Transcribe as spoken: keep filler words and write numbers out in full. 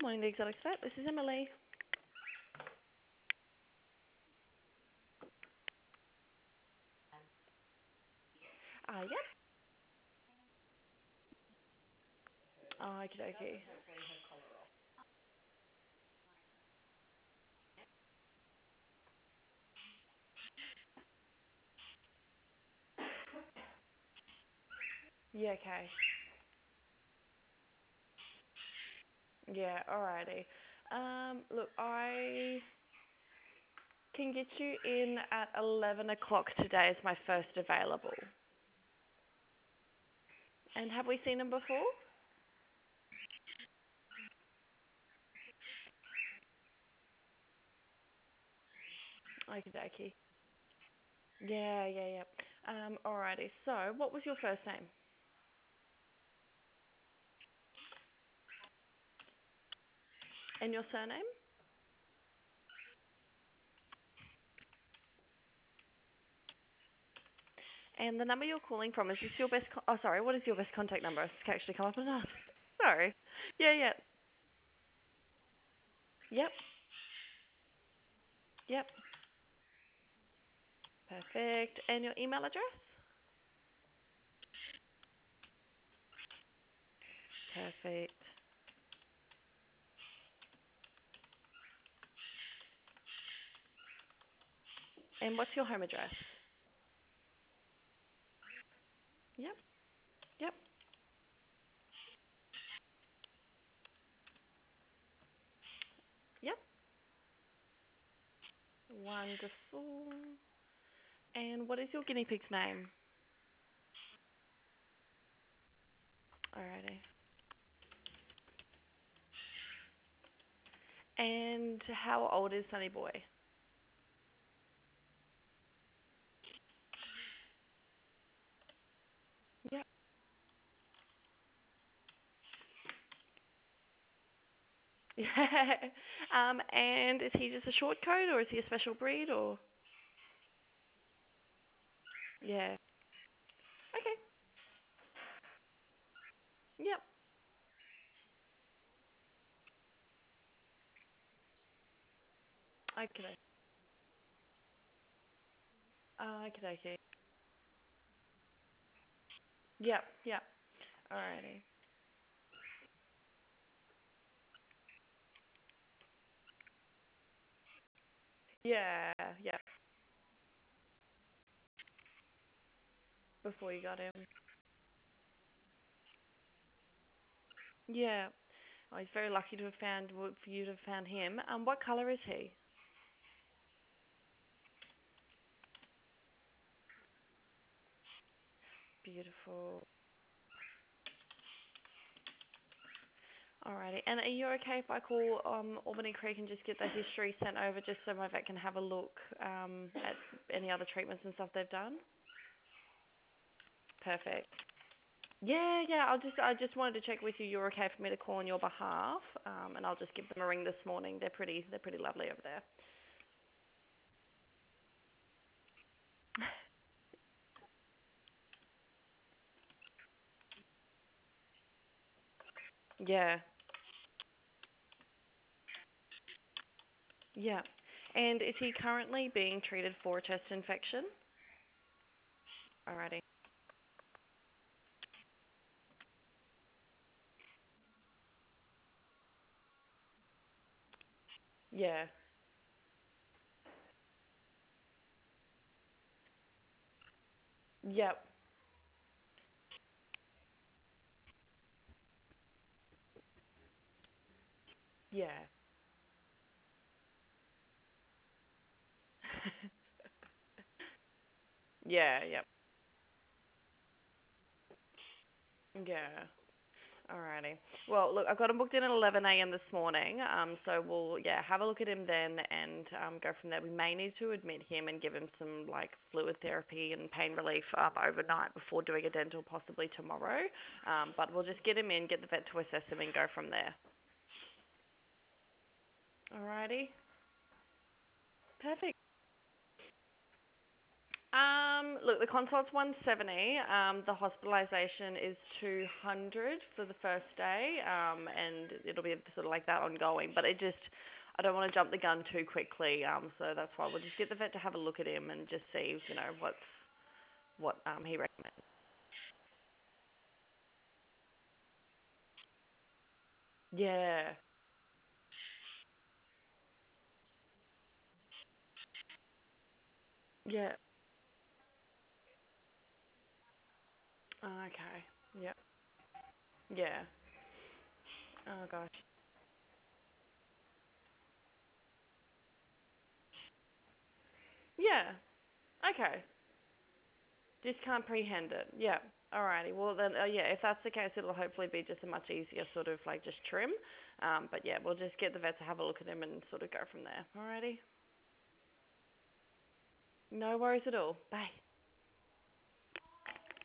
Morning, the Exotic Vet. This is Emily. Ah, yep. Oh, okie dokie. Yeah, okay. Yeah, alrighty. Um, look, I can get you in at eleven o'clock today as my first available. And have we seen him before? Okie dokie. Yeah, yeah, yeah. Um, alrighty. So, what was your first name? And your surname? And the number you're calling from, is this your best... Con- oh, sorry, what is your best contact number? It's actually come up as that. Sorry. Yeah, yeah. Yep, yep. Perfect. And your email address? Perfect. And what's your home address? Yep, yep, yep. Wonderful. And what is your guinea pig's name? Alrighty. And how old is Sunny Boy? Yep. Yeah. Um, and is he just a short coat or is he a special breed or? Yeah. Okay. Yep. Okay. Uh, okay. Okay. Yep. Yep. Alrighty. Yeah. Yep. Before you got him. Yeah. Oh, he's very lucky to have found for you to have found him. Um, what colour is he? Beautiful. Alrighty. And are you okay if I call um, Albany Creek and just get the history sent over just so my vet can have a look um, at any other treatments and stuff they've done? Perfect. Yeah, yeah. I'll just I just wanted to check with you. You're okay for me to call on your behalf, um, and I'll just give them a ring this morning. They're pretty they're pretty lovely over there. Yeah, yeah. And is he currently being treated for a chest infection? Alrighty. Yeah. Yep. Yeah. Yeah. Yep. Yeah. Alrighty. Well, look, I've got him booked in at eleven a m this morning. Um, so we'll yeah have a look at him then and um go from there. We may need to admit him and give him some like fluid therapy and pain relief um overnight before doing a dental possibly tomorrow. Um, but we'll just get him in, get the vet to assess him, and go from there. Alrighty. Perfect. Um, look, the consult's one seventy. Um, the hospitalisation is two hundred for the first day, um, and it'll be sort of like that ongoing. But it just, I don't want to jump the gun too quickly. Um, so that's why we'll just get the vet to have a look at him and just see, you know, what's what um he recommends. Yeah, yeah. Oh, okay. Yeah, yeah. Oh gosh. Yeah. Okay. Just can't prehend it. Yeah. Alrighty. Well then, uh, yeah. If that's the case, it'll hopefully be just a much easier sort of like just trim. Um, but yeah, we'll just get the vet to have a look at him and sort of go from there. Alrighty. No worries at all. Bye.